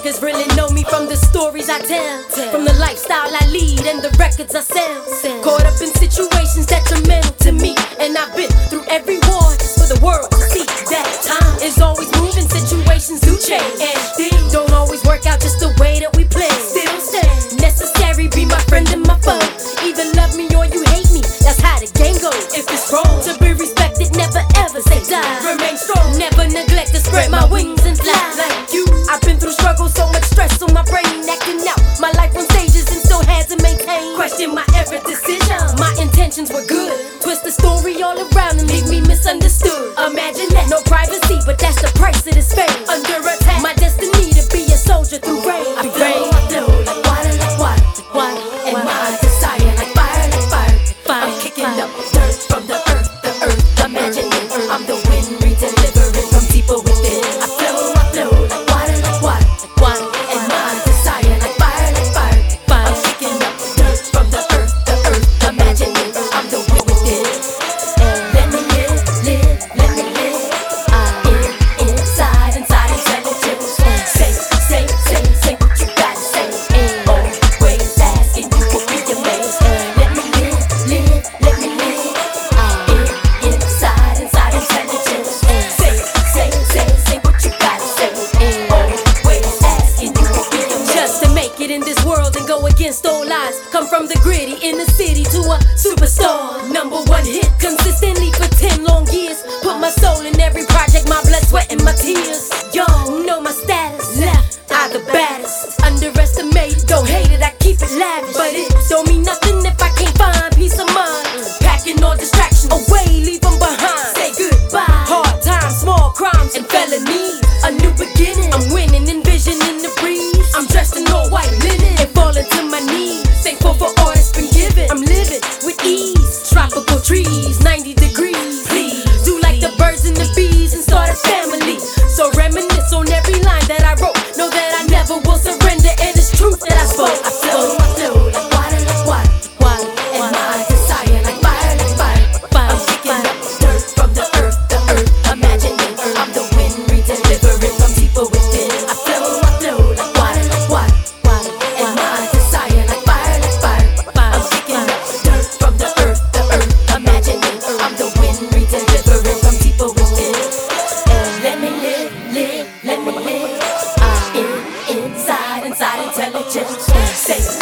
niggas really know me from the stories I tell, from the lifestyle I lead and the records I sell. Caught up in situations detrimental to me, and I've been through every war just for the world to see that time is always moving. Situations do change, and things don't always work out just the way that we play. Still stand necessary, be my friend and my foe. Either love me or you hate me, that's how the game goes. If it's wrong to be respected, never ever say die. Remain strong, never neglect to spread my wings and fly. Like you, I've been through struggles, so much stress on my brain, acting out my life on stages and still had to maintain. Question my every decision, my intentions were good. Twist the story all around and leave me misunderstood. Imagine that, no privacy, but that's the price of this fame. Under attack, my destiny to be a soldier through rain. I flow like water, like water, like water, and my desire like fire, like fire, like fire. I'm kicking up dirt from the earth, imagining I'm the wind, re-delivering from deeper within. I flow like water, like water, like water, and my desire like fire, like fire, like fire. I'm kicking up dirt from the earth, imagining I'm the wind within. Let me live, let me live. Inside intelligence. Say what you gotta say. Always asking you will be amazed. Let me live, let me live. Inside intelligence. Say what you gotta say. Always asking you will be amazed. Just to make it in this world and go against all odds. Come from the gritty inner city to a superstar. #1 hit consistently for 10 long years. Put my soul in every project, my blood, sweat, and my tears. Y'all know my status. Left, I the baddest. Underestimate, don't hate it, I keep it lavish. But it don't mean nothing if I can't find peace of mind. Packing all distractions away, leave them behind. Say goodbye. Hard times, small crimes, and felonies. A new beginning, I'm winning, envisioning the breeze. I'm dressed in all white linen and falling to my knees. Thankful for all that's been given. I'm living with ease. Tropical trees, 90 degrees. Please do like the birds and the bees and start a family. So reminisce on every line that I wrote. Know that I never will surrender, and it's truth that I spoke. I flow like water, like water, like water, and my desire like fire, like fire, like fire. I'm kicking up dirt from the earth, imagining I'm the wind, re-delivering from deeper within. I flow like water, like water, water, and my desire like fire, like fire, like fire. I'm kicking up dirt from the earth, imagining I'm the wind, re-delivering from deeper within. Let me live, let me live. Inside intelligence. Say